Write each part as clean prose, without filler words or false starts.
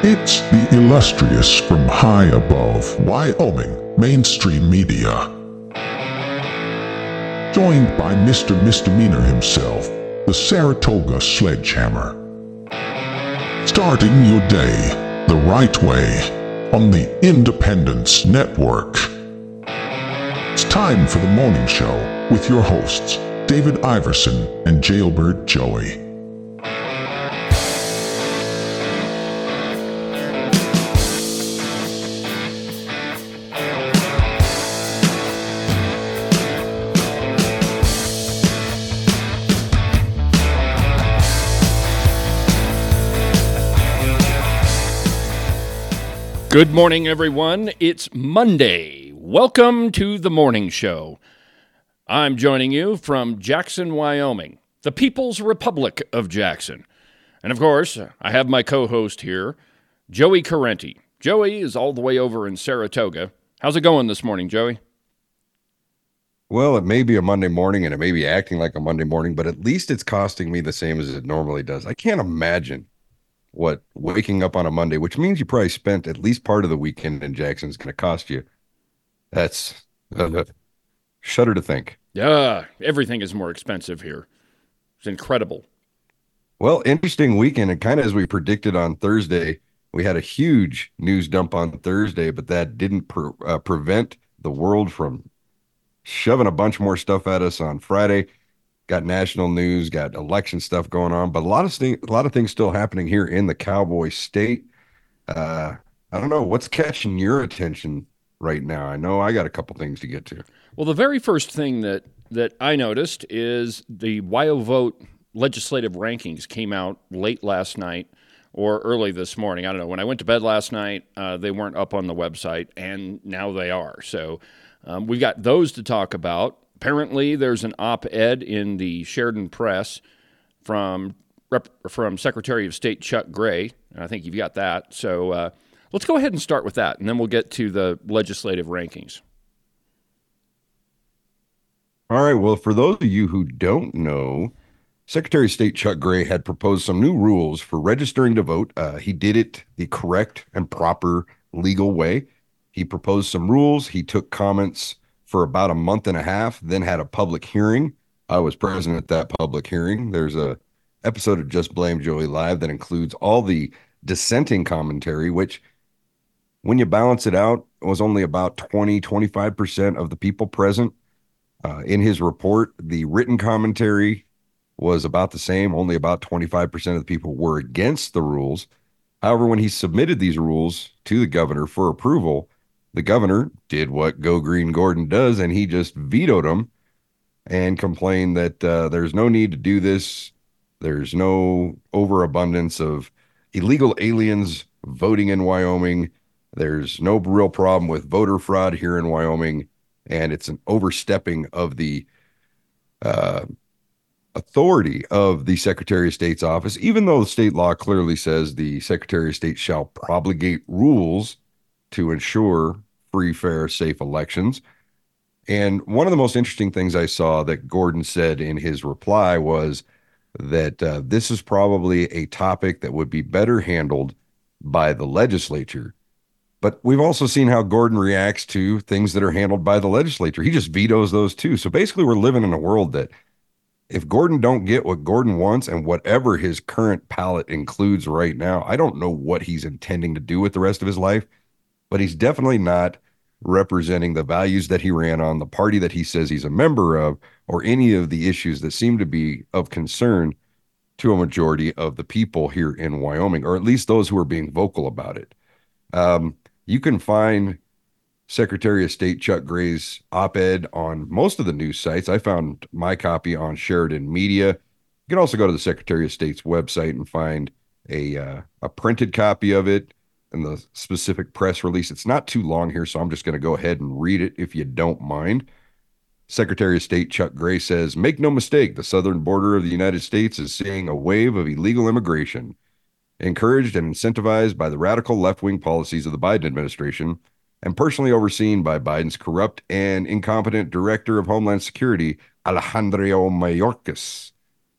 It's the illustrious from high above Wyoming mainstream media. Joined by Mr. Misdemeanor himself, the Saratoga Sledgehammer. Starting your day the right way on the Independence Network. It's time for the morning show with your hosts, David Iverson and Jailbird Joey. Good morning, everyone. It's Monday. Welcome to the morning show. I'm joining you from Jackson, Wyoming, the People's Republic of Jackson. And of course, I have my co-host here, Joey Correnti. Joey is all the way over in Saratoga. How's it going this morning, Joey? Well, it may be a Monday morning and it may be acting like a Monday morning, but at least it's costing me the same as it normally does. I can't imagine what waking up on a Monday, which means you probably spent at least part of the weekend in Jackson, is going to cost you. That's shudder to think. Yeah, everything is more expensive here. It's incredible. Well, interesting weekend, and kind of as we predicted on Thursday, we had a huge news dump on Thursday, but that didn't prevent the world from shoving a bunch more stuff at us on Friday. Got national news, got election stuff going on, but a lot of things still happening here in the Cowboy State. I don't know what's catching your attention right now. I know I got a couple things to get to. Well, the very first thing that I noticed is the WyoVote legislative rankings came out late last night or early this morning. I don't know. When I went to bed last night, they weren't up on the website, and now they are. So we've got those to talk about. Apparently, there's an op-ed in the Sheridan Press from Secretary of State Chuck Gray, and I think you've got that. So let's go ahead and start with that, and then we'll get to the legislative rankings. All right, well, for those of you who don't know, Secretary of State Chuck Gray had proposed some new rules for registering to vote. He did it the correct and proper legal way. He proposed some rules. He took comments for about a month and a half, then had a public hearing. I was present at that public hearing. There's a episode of Just Blame Joey Live that includes all the dissenting commentary, which when you balance it out, was only about 25% of the people present. In his report, the written commentary was about the same. Only about 25% of the people were against the rules. However, when he submitted these rules to the governor for approval, the governor did what Go Green Gordon does, and he just vetoed them and complained that there's no need to do this. There's no overabundance of illegal aliens voting in Wyoming. There's no real problem with voter fraud here in Wyoming, and it's an overstepping of the authority of the Secretary of State's office, even though the state law clearly says the Secretary of State shall promulgate rules to ensure free, fair, safe elections. And one of the most interesting things I saw that Gordon said in his reply was that this is probably a topic that would be better handled by the legislature. But we've also seen how Gordon reacts to things that are handled by the legislature. He just vetoes those too. So basically we're living in a world that if Gordon don't get what Gordon wants and whatever his current palette includes right now, I don't know what he's intending to do with the rest of his life. But he's definitely not representing the values that he ran on, the party that he says he's a member of, or any of the issues that seem to be of concern to a majority of the people here in Wyoming, or at least those who are being vocal about it. You can find Secretary of State Chuck Gray's op-ed on most of the news sites. I found my copy on Sheridan Media. You can also go to the Secretary of State's website and find a printed copy of it and the specific press release. It's not too long here, so I'm just going to go ahead and read it if you don't mind. Secretary of State Chuck Gray says, "Make no mistake, the southern border of the United States is seeing a wave of illegal immigration, encouraged and incentivized by the radical left-wing policies of the Biden administration and personally overseen by Biden's corrupt and incompetent Director of Homeland Security, Alejandro Mayorkas.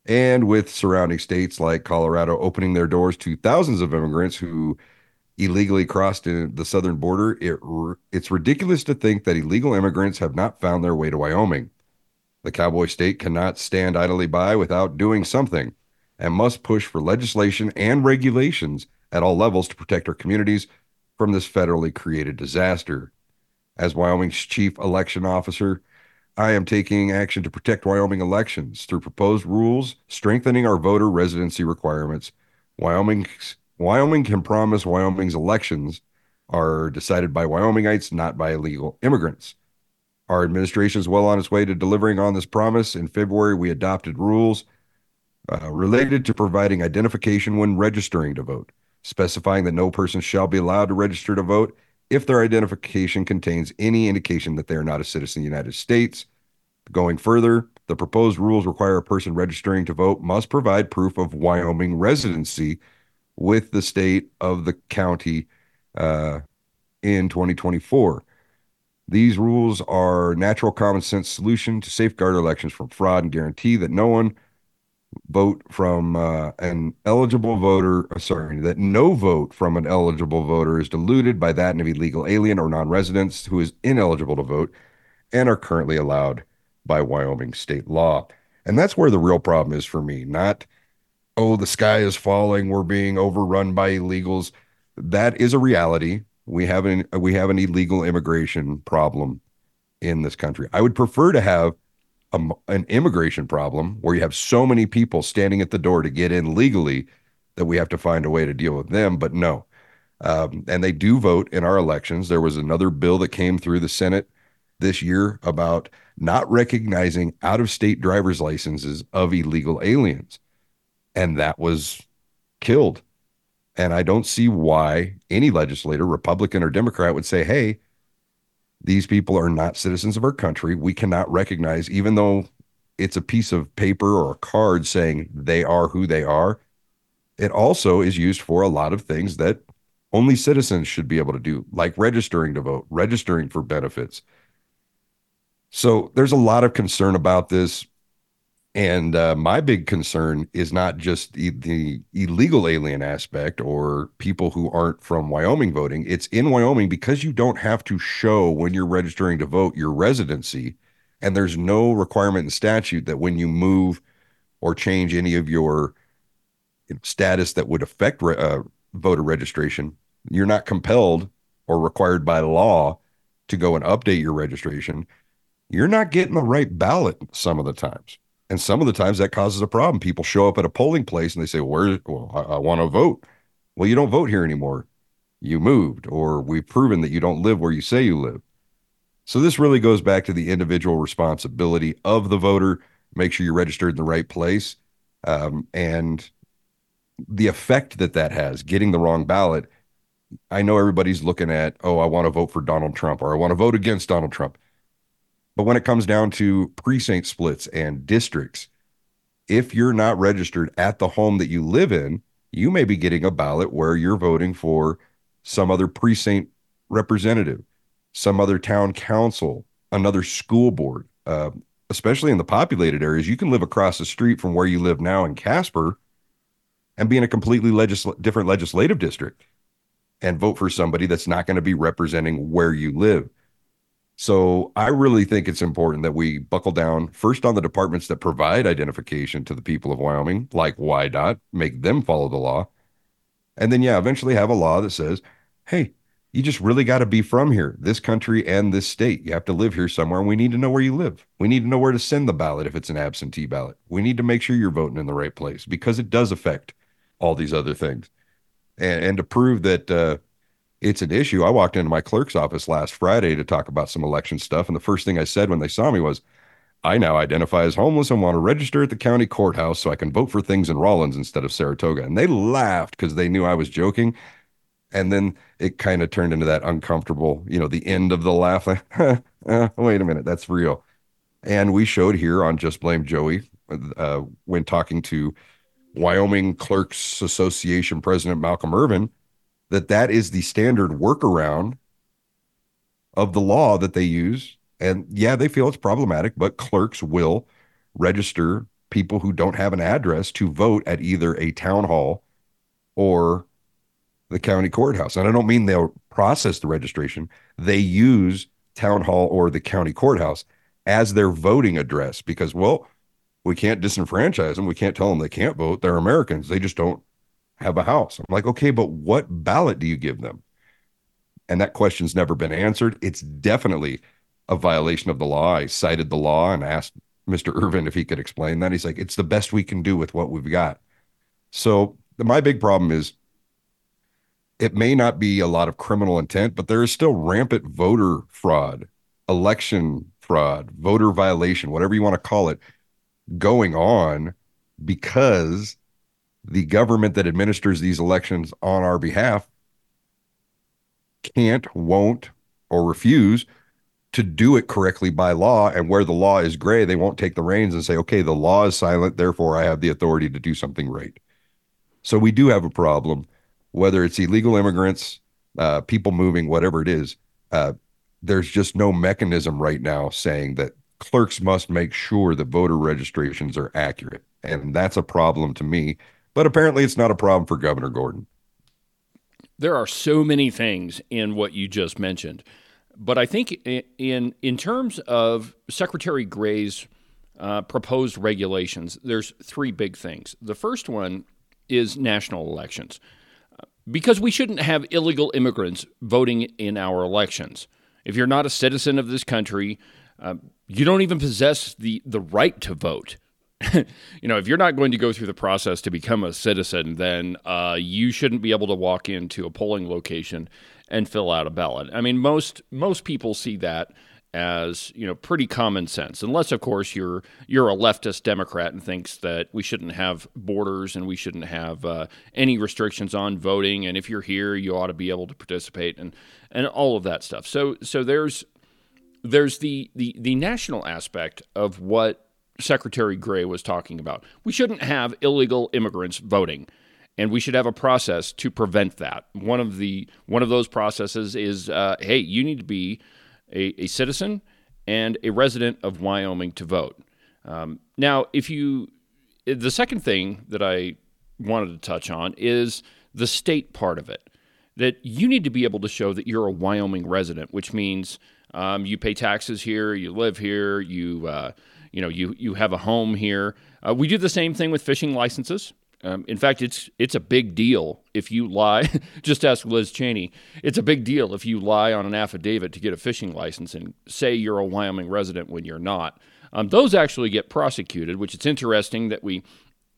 And with surrounding states like Colorado opening their doors to thousands of immigrants who illegally crossed the southern border, it's ridiculous to think that illegal immigrants have not found their way to Wyoming. The cowboy state cannot stand idly by without doing something and must push for legislation and regulations at all levels to protect our communities from this federally created disaster. As Wyoming's chief election officer, I am taking action to protect Wyoming elections through proposed rules strengthening our voter residency requirements. Wyoming can promise Wyoming's elections are decided by Wyomingites, not by illegal immigrants. Our administration is well on its way to delivering on this promise. In February, we adopted rules related to providing identification when registering to vote, specifying that no person shall be allowed to register to vote if their identification contains any indication that they are not a citizen of the United States. Going further, the proposed rules require a person registering to vote must provide proof of Wyoming residency with the state of the county in 2024. These rules are a natural common sense solution to safeguard elections from fraud and guarantee that no one vote from an eligible voter, that no vote from an eligible voter is diluted by that of an illegal alien or non-residents who is ineligible to vote and are currently allowed by Wyoming state law. And that's where the real problem is for me, not, oh, the sky is falling, we're being overrun by illegals. That is a reality. We have an illegal immigration problem in this country. I would prefer to have an immigration problem where you have so many people standing at the door to get in legally that we have to find a way to deal with them. But no. And they do vote in our elections. There was another bill that came through the Senate this year about not recognizing out-of-state driver's licenses of illegal aliens. And that was killed. And I don't see why any legislator, Republican or Democrat, would say, hey, these people are not citizens of our country. We cannot recognize, even though it's a piece of paper or a card saying they are who they are. It also is used for a lot of things that only citizens should be able to do, like registering to vote, registering for benefits. So there's a lot of concern about this. And my big concern is not just the illegal alien aspect or people who aren't from Wyoming voting. It's in Wyoming because you don't have to show when you're registering to vote your residency. And there's no requirement in statute that when you move or change any of your status that would affect voter registration, you're not compelled or required by law to go and update your registration. You're not getting the right ballot some of the times. And some of the times that causes a problem. People show up at a polling place and they say, I want to vote. Well, you don't vote here anymore. You moved, or we've proven that you don't live where you say you live. So this really goes back to the individual responsibility of the voter. Make sure you're registered in the right place. And the effect that has, getting the wrong ballot. I know everybody's looking at, I want to vote for Donald Trump, or I want to vote against Donald Trump. But when it comes down to precinct splits and districts, if you're not registered at the home that you live in, you may be getting a ballot where you're voting for some other precinct representative, some other town council, another school board. Especially in the populated areas, you can live across the street from where you live now in Casper and be in a completely different legislative district and vote for somebody that's not going to be representing where you live. So I really think it's important that we buckle down first on the departments that provide identification to the people of Wyoming, like WYDOT, make them follow the law. And then, eventually have a law that says, hey, you just really got to be from here, this country and this state. You have to live here somewhere, and we need to know where you live. We need to know where to send the ballot if it's an absentee ballot. We need to make sure you're voting in the right place because it does affect all these other things. And to prove that it's an issue, I walked into my clerk's office last Friday to talk about some election stuff. And the first thing I said when they saw me was, I now identify as homeless and want to register at the county courthouse so I can vote for things in Rawlins instead of Saratoga. And they laughed because they knew I was joking. And then it kind of turned into that uncomfortable, the end of the laugh. Wait a minute, that's real. And we showed here on Just Blame Joey when talking to Wyoming Clerks Association President Malcolm Irvin, that is the standard workaround of the law that they use. And they feel it's problematic, but clerks will register people who don't have an address to vote at either a town hall or the county courthouse. And I don't mean they'll process the registration. They use town hall or the county courthouse as their voting address because, well, we can't disenfranchise them. We can't tell them they can't vote. They're Americans. They just don't have a house. I'm like, okay, but what ballot do you give them? And that question's never been answered. It's definitely a violation of the law. I cited the law and asked Mr. Irvin if he could explain that. He's like, it's the best we can do with what we've got. So my big problem is it may not be a lot of criminal intent, but there is still rampant voter fraud, election fraud, voter violation, whatever you want to call it, going on because the government that administers these elections on our behalf can't, won't, or refuse to do it correctly by law. And where the law is gray, they won't take the reins and say, okay, the law is silent, therefore I have the authority to do something right. So we do have a problem, whether it's illegal immigrants, people moving, whatever it is. There's just no mechanism right now saying that clerks must make sure that voter registrations are accurate. And that's a problem to me. But apparently it's not a problem for Governor Gordon. There are so many things in what you just mentioned. But I think in terms of Secretary Gray's proposed regulations, there's three big things. The first one is national elections. Because we shouldn't have illegal immigrants voting in our elections. If you're not a citizen of this country, you don't even possess the right to vote. If you're not going to go through the process to become a citizen, then you shouldn't be able to walk into a polling location and fill out a ballot. I mean, most people see that as, pretty common sense, unless, of course, you're a leftist Democrat and thinks that we shouldn't have borders and we shouldn't have any restrictions on voting, and if you're here, you ought to be able to participate and all of that stuff. So there's the national aspect of what Secretary Gray was talking about. We shouldn't have illegal immigrants voting, and we should have a process to prevent that. One of those processes is, hey, you need to be a citizen and a resident of Wyoming to vote. Now, the second thing that I wanted to touch on is the state part of it, that you need to be able to show that you're a Wyoming resident, which means you pay taxes here, you live here, you have a home here. We do the same thing with fishing licenses. In fact, it's a big deal if you lie. Just ask Liz Cheney. It's a big deal if you lie on an affidavit to get a fishing license and say you're a Wyoming resident when you're not. Those actually get prosecuted, which it's interesting that we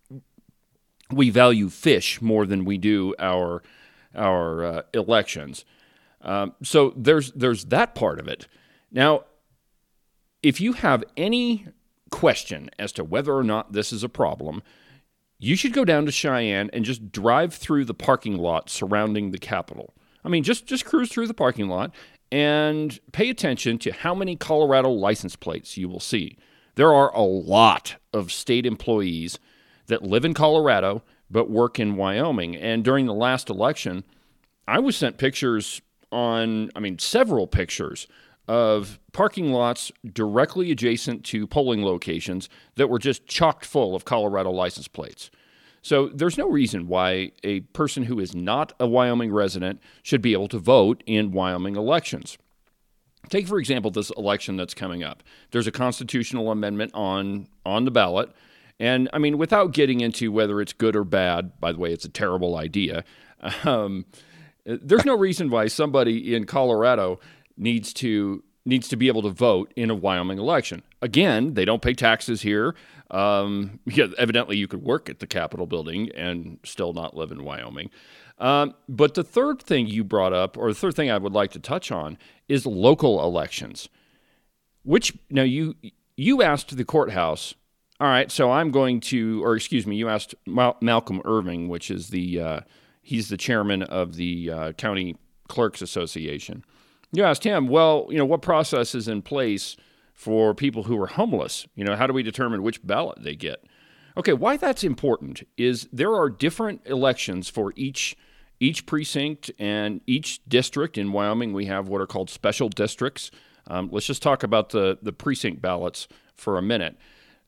value fish more than we do our elections. So there's that part of it. Now, if you have any question as to whether or not this is a problem, you should go down to Cheyenne and just drive through the parking lot surrounding the Capitol. I mean, just cruise through the parking lot and pay attention to how many Colorado license plates you will see. There are a lot of state employees that live in Colorado but work in Wyoming. And during the last election, I was sent several pictures of parking lots directly adjacent to polling locations that were just chocked full of Colorado license plates. So there's no reason why a person who is not a Wyoming resident should be able to vote in Wyoming elections. Take, for example, this election that's coming up. There's a constitutional amendment on the ballot. And, without getting into whether it's good or bad, by the way, it's a terrible idea, there's no reason why somebody in Colorado needs to be able to vote in a Wyoming election. Again, they don't pay taxes here. Evidently, you could work at the Capitol building and still not live in Wyoming. But the third thing you brought up, or the third thing I would like to touch on, is local elections. Now you asked the courthouse. All right, so you asked Malcolm Irving, which is he's the chairman of the County Clerks Association. You asked him, what process is in place for people who are homeless? How do we determine which ballot they get? Okay, why that's important is there are different elections for each precinct and each district. In Wyoming, we have what are called special districts. Let's just talk about the precinct ballots for a minute.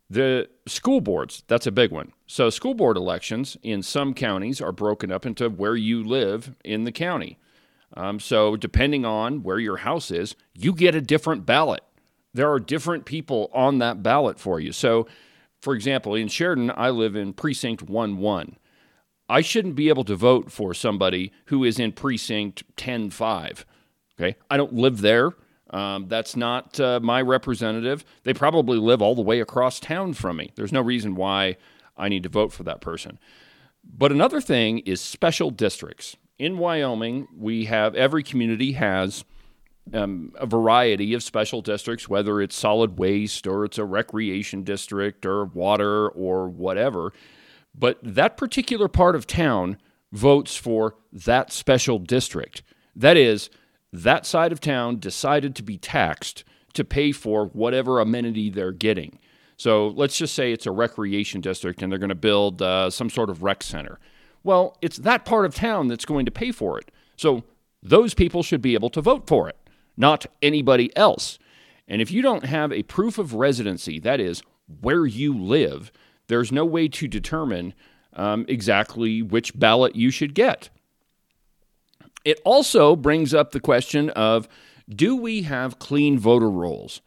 The school boards, that's a big one. So school board elections in some counties are broken up into where you live in the county. So depending on where your house is, you get a different ballot. There are different people on that ballot for you. So, for example, in Sheridan, I live in Precinct 1-1. I shouldn't be able to vote for somebody who is in Precinct 10-5. Okay, I don't live there. That's not my representative. They probably live all the way across town from me. There's no reason why I need to vote for that person. But another thing is special districts. In Wyoming, every community has a variety of special districts, whether it's solid waste or it's a recreation district or water or whatever. But that particular part of town votes for that special district. That is, that side of town decided to be taxed to pay for whatever amenity they're getting. So let's just say it's a recreation district and they're going to build some sort of rec center. Well, it's that part of town that's going to pay for it. So those people should be able to vote for it, not anybody else. And if you don't have a proof of residency, that is, where you live, there's no way to determine exactly which ballot you should get. It also brings up the question of, do we have clean voter rolls?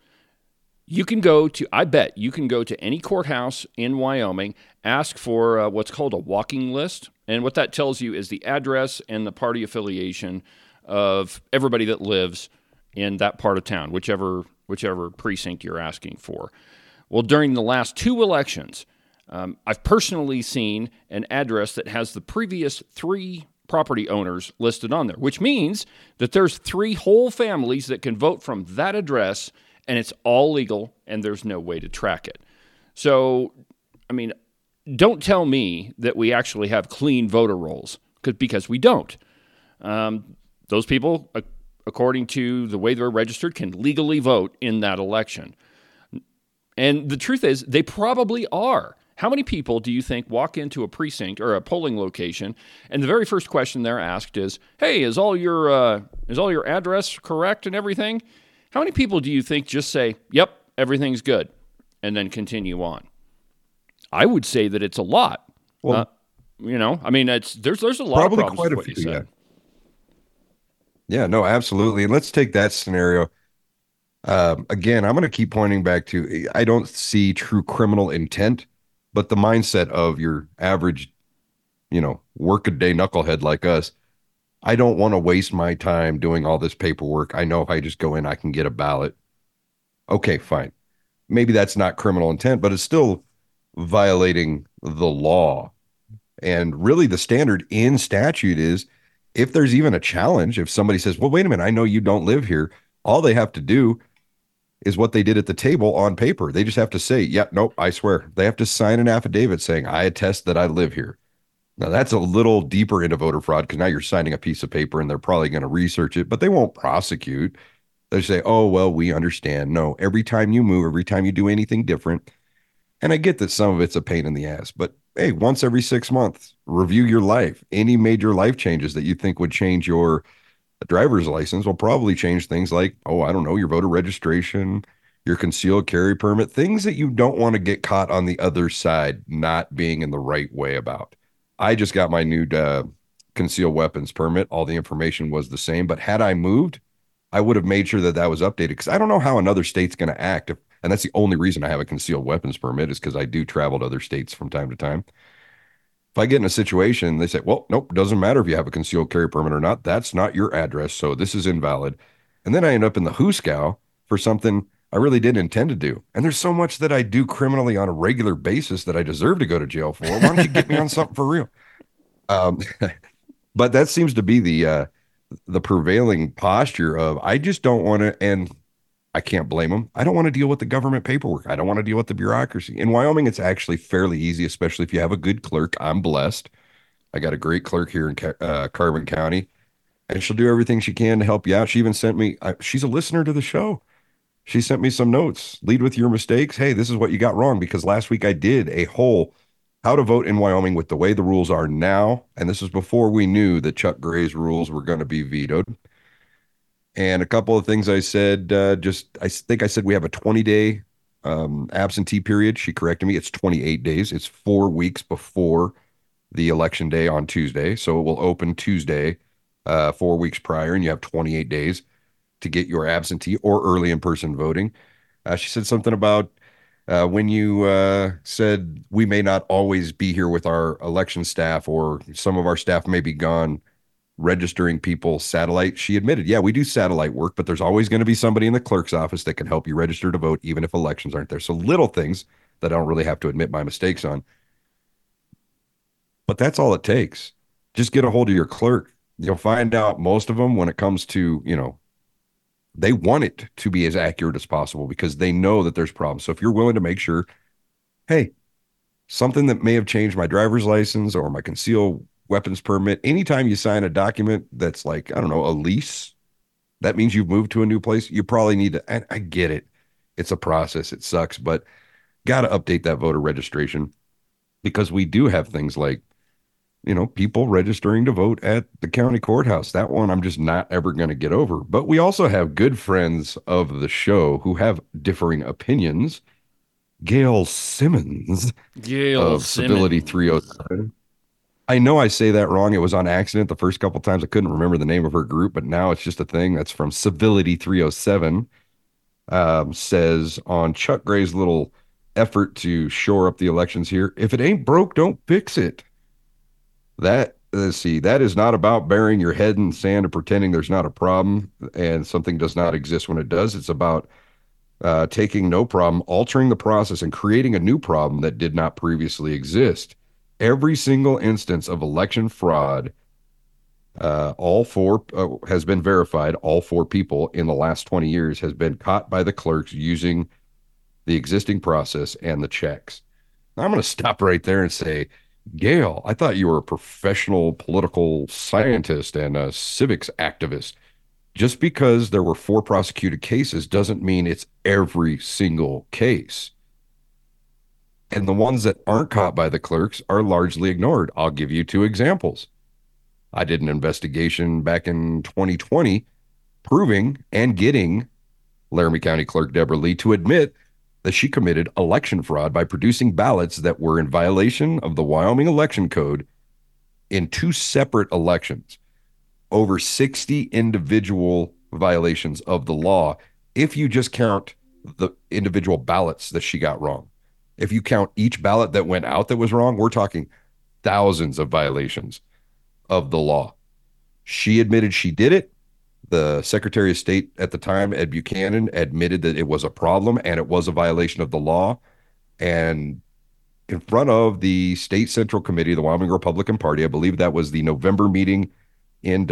I bet you can go to any courthouse in Wyoming, ask for what's called a walking list. And what that tells you is the address and the party affiliation of everybody that lives in that part of town, whichever precinct you're asking for. Well, during the last two elections, I've personally seen an address that has the previous 3 property owners listed on there, which means that there's 3 whole families that can vote from that address, and it's all legal, and there's no way to track it. So, I mean, don't tell me that we actually have clean voter rolls, because we don't. Those people, according to the way they're registered, can legally vote in that election. And the truth is, they probably are. How many people do you think walk into a precinct or a polling location, and the very first question they're asked is, "Hey, is all your address correct and everything?" How many people do you think just say, "Yep, everything's good," and then continue on? I would say that it's a lot. Well, I mean, there's a lot of problems with what you said. Yeah, no, absolutely. And let's take that scenario. Again, I'm going to keep pointing back to, I don't see true criminal intent, but the mindset of your average, work-a-day knucklehead like us. I don't want to waste my time doing all this paperwork. I know if I just go in, I can get a ballot. Okay, fine. Maybe that's not criminal intent, but it's still violating the law. And really the standard in statute is, if there's even a challenge, if somebody says, well, wait a minute, I know you don't live here, all they have to do is what they did at the table on paper. They just have to say, yeah, nope, I swear. They have to sign an affidavit saying, I attest that I live here. Now, that's a little deeper into voter fraud, because now you're signing a piece of paper and they're probably going to research it, but they won't prosecute. They say, oh, well, we understand. No, every time you move, every time you do anything different, and I get that some of it's a pain in the ass, but hey, once every 6 months, review your life. Any major life changes that you think would change your driver's license will probably change things like, oh, I don't know, your voter registration, your concealed carry permit, things that you don't want to get caught on the other side not being in the right way about. I just got my new concealed weapons permit. All the information was the same, but had I moved, I would have made sure that that was updated, because I don't know how another state's going to act. And that's the only reason I have a concealed weapons permit, is because I do travel to other states from time to time. If I get in a situation, they say, well, nope, doesn't matter if you have a concealed carry permit or not. That's not your address, so this is invalid. And then I end up in the hooskow for something I really didn't intend to do. And there's so much that I do criminally on a regular basis that I deserve to go to jail for. Why don't you get me on something for real? But that seems to be the prevailing posture of, I just don't want to, and I can't blame them. I don't want to deal with the government paperwork. I don't want to deal with the bureaucracy. In Wyoming, it's actually fairly easy, especially if you have a good clerk. I'm blessed. I got a great clerk here in Carbon County, and she'll do everything she can to help you out. She even sent me, she's a listener to the show. She sent me some notes. Lead with your mistakes. Hey, this is what you got wrong, because last week I did a whole how to vote in Wyoming with the way the rules are now. And this was before we knew that Chuck Gray's rules were going to be vetoed. And a couple of things I said, I think I said we have a 20-day absentee period. She corrected me. It's 28 days. It's 4 weeks before the election day on Tuesday. So it will open Tuesday, 4 weeks prior, and you have 28 days to get your absentee or early in-person voting. She said something about when you said we may not always be here with our election staff, or some of our staff may be gone registering people satellite. She admitted, yeah, we do satellite work, but there's always going to be somebody in the clerk's office that can help you register to vote, even if elections aren't there. So little things that I don't really have to admit my mistakes on. But that's all it takes. Just get a hold of your clerk. You'll find out most of them, when it comes to, they want it to be as accurate as possible because they know that there's problems. So if you're willing to make sure, hey, something that may have changed my driver's license or my concealed weapons permit, anytime you sign a document that's like, I don't know, a lease, that means you've moved to a new place. You probably need to, and I get it. It's a process. It sucks, but got to update that voter registration because we do have things like, people registering to vote at the county courthouse. That one I'm just not ever going to get over. But we also have good friends of the show who have differing opinions. Gail Simmons of Civility 307. I know I say that wrong. It was on accident the first couple times. I couldn't remember the name of her group, but now it's just a thing. That's from Civility 307. Says on Chuck Gray's little effort to shore up the elections here, if it ain't broke, don't fix it. That is not about burying your head in sand and pretending there's not a problem and something does not exist when it does. It's about taking no problem, altering the process, and creating a new problem that did not previously exist. Every single instance of election fraud, all four has been verified. All 4 people in the last 20 years has been caught by the clerks using the existing process and the checks. I'm going to stop right there and say, Gail, I thought you were a professional political scientist and a civics activist. Just because there were 4 prosecuted cases doesn't mean it's every single case. And the ones that aren't caught by the clerks are largely ignored. I'll give you 2 examples. I did an investigation back in 2020 proving and getting Laramie County Clerk Deborah Lee to admit that she committed election fraud by producing ballots that were in violation of the Wyoming election code in 2 separate elections. Over 60 individual violations of the law if you just count the individual ballots that she got wrong. If you count each ballot that went out that was wrong, we're talking thousands of violations of the law. She admitted she did it. The Secretary of State at the time, Ed Buchanan, admitted that it was a problem and it was a violation of the law. And in front of the State Central Committee, the Wyoming Republican Party, I believe that was the November meeting in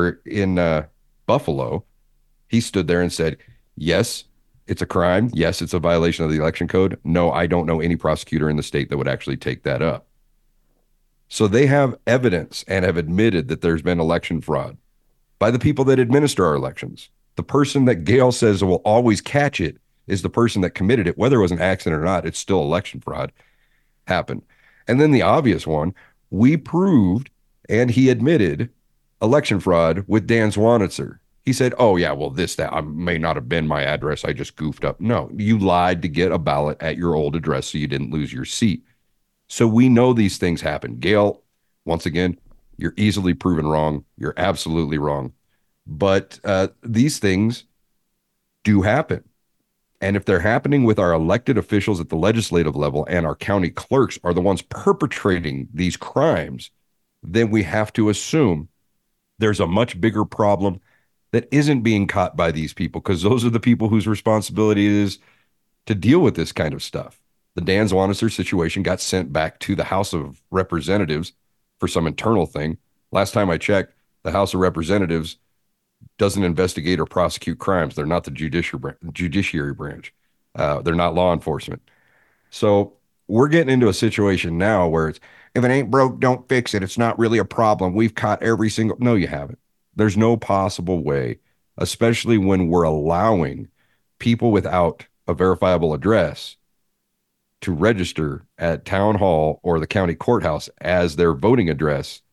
Buffalo, he stood there and said, yes, it's a crime. Yes, it's a violation of the election code. No, I don't know any prosecutor in the state that would actually take that up. So they have evidence and have admitted that there's been election fraud by the people that administer our elections. The person that Gail says will always catch it is the person that committed it. Whether it was an accident or not, it's still election fraud happened. And then the obvious one, we proved, and he admitted, election fraud with Dan Zwanitzer. He said, oh, yeah, well, that may not have been my address. I just goofed up. No, you lied to get a ballot at your old address so you didn't lose your seat. So we know these things happen. Gail, once again, you're easily proven wrong. You're absolutely wrong. But these things do happen. And if they're happening with our elected officials at the legislative level and our county clerks are the ones perpetrating these crimes, then we have to assume there's a much bigger problem that isn't being caught by these people, because those are the people whose responsibility it is to deal with this kind of stuff. The Dan Zwanitzer situation got sent back to the House of Representatives for some internal thing. Last time I checked, the House of Representatives doesn't investigate or prosecute crimes. They're not the judiciary branch. They're not law enforcement. So we're getting into a situation now where it's, if it ain't broke, don't fix it. It's not really a problem. We've caught every single... No, you haven't. There's no possible way, especially when we're allowing people without a verifiable address to register at town hall or the county courthouse as their voting address,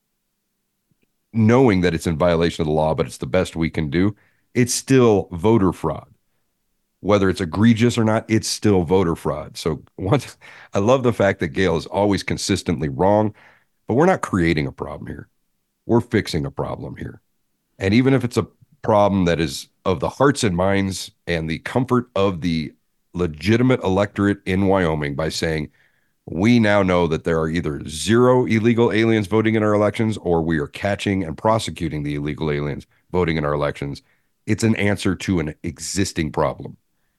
knowing that it's in violation of the law, but it's the best we can do. It's still voter fraud. whether it's egregious or not, it's still voter fraud. So I love the fact that Gail is always consistently wrong, but we're not creating a problem here. We're fixing a problem here. And even if it's a problem that is of the hearts and minds and the comfort of the legitimate electorate in Wyoming, by saying, we now know that there are either 0 illegal aliens voting in our elections, or we are catching and prosecuting the illegal aliens voting in our elections. It's an answer to an existing problem.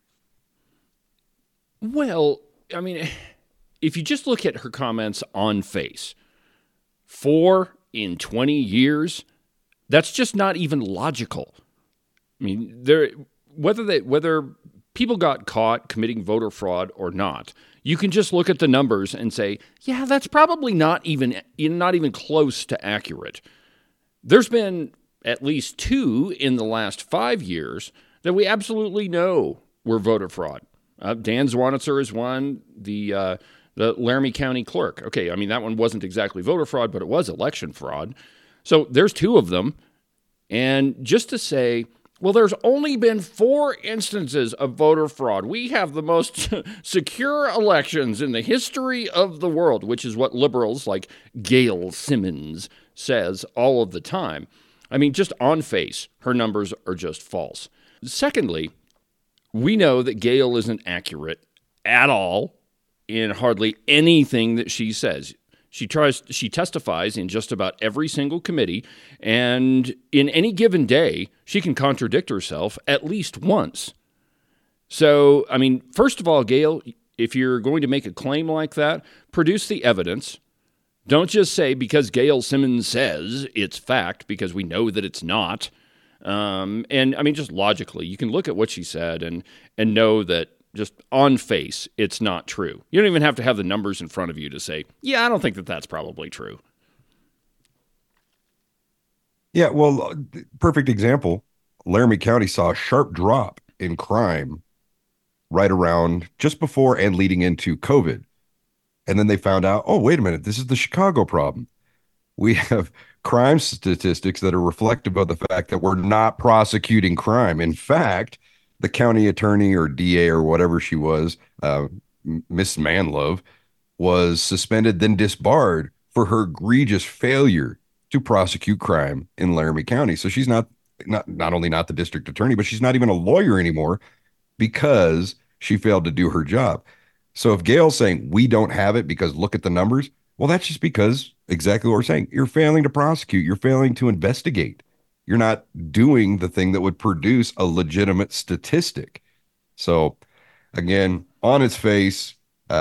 Well, I mean, if you just look at her comments on face, 4 in 20 years, that's just not even logical. I mean, whether people got caught committing voter fraud or not, you can just look at the numbers and say, yeah, that's probably not even close to accurate. There's been at least 2 in the last 5 years that we absolutely know were voter fraud. Dan Zwanitzer is one, the Laramie County clerk. Okay, I mean, that one wasn't exactly voter fraud, but it was election fraud. So there's 2 of them. And just to say, well, there's only been 4 instances of voter fraud. We have the most secure elections in the history of the world, which is what liberals like Gail Simmons says all of the time. I mean, just on face, her numbers are just false. Secondly, we know that Gail isn't accurate at all in hardly anything that she says. She testifies in just about every single committee, and in any given day, she can contradict herself at least once. So, I mean, first of all, Gail, if you're going to make a claim like that, produce the evidence. Don't just say because Gail Simmons says it's fact, because we know that it's not. And I mean, just logically, you can look at what she said and know that just on face, it's not true. You don't even have to have the numbers in front of you to say, yeah, I don't think that that's probably true. Yeah, well, perfect example. Laramie County saw a sharp drop in crime right around just before and leading into COVID. And then they found out, oh, wait a minute, this is the Chicago problem. We have crime statistics that are reflective of the fact that we're not prosecuting crime. In fact, the county attorney or DA or whatever she was, Miss Manlove, was suspended, then disbarred for her egregious failure to prosecute crime in Laramie County. So she's not only not the district attorney, but she's not even a lawyer anymore because she failed to do her job. So if Gail's saying we don't have it because look at the numbers, well, that's just because exactly what we're saying. You're failing to prosecute. You're failing to investigate. You're not doing the thing that would produce a legitimate statistic. So again, on its face,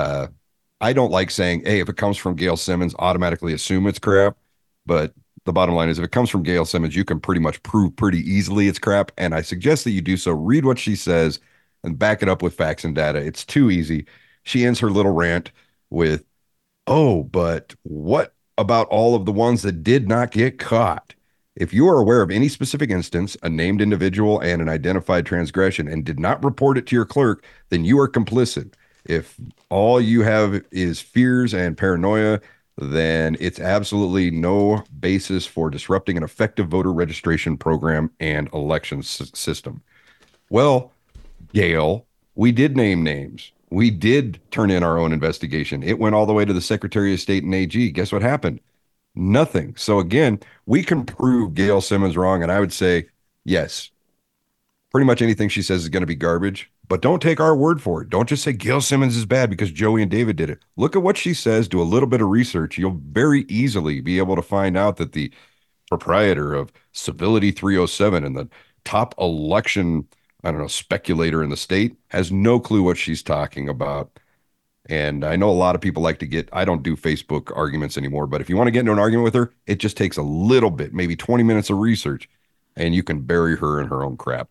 I don't like saying, hey, if it comes from Gail Simmons, automatically assume it's crap. But the bottom line is if it comes from Gail Simmons, you can pretty much prove pretty easily it's crap. And I suggest that you do so. Read what she says and back it up with facts and data. It's too easy. She ends her little rant with, oh, but what about all of the ones that did not get caught? If you are aware of any specific instance, a named individual and an identified transgression, and did not report it to your clerk, then you are complicit. If all you have is fears and paranoia, then it's absolutely no basis for disrupting an effective voter registration program and election system. Well, Gail, we did name names. We did turn in our own investigation. It went all the way to the Secretary of State and AG. Guess what happened? Nothing. So again, we can prove Gail Simmons wrong, and I would say, yes, pretty much anything she says is going to be garbage, but don't take our word for it. Don't just say Gail Simmons is bad because Joey and David did it. Look at what she says, do a little bit of research. You'll very easily be able to find out that the proprietor of Civility 307 and the top election, speculator in the state has no clue what she's talking about. And I know a lot of people like to I don't do Facebook arguments anymore, but if you want to get into an argument with her, it just takes a little bit, maybe 20 minutes of research, and you can bury her in her own crap.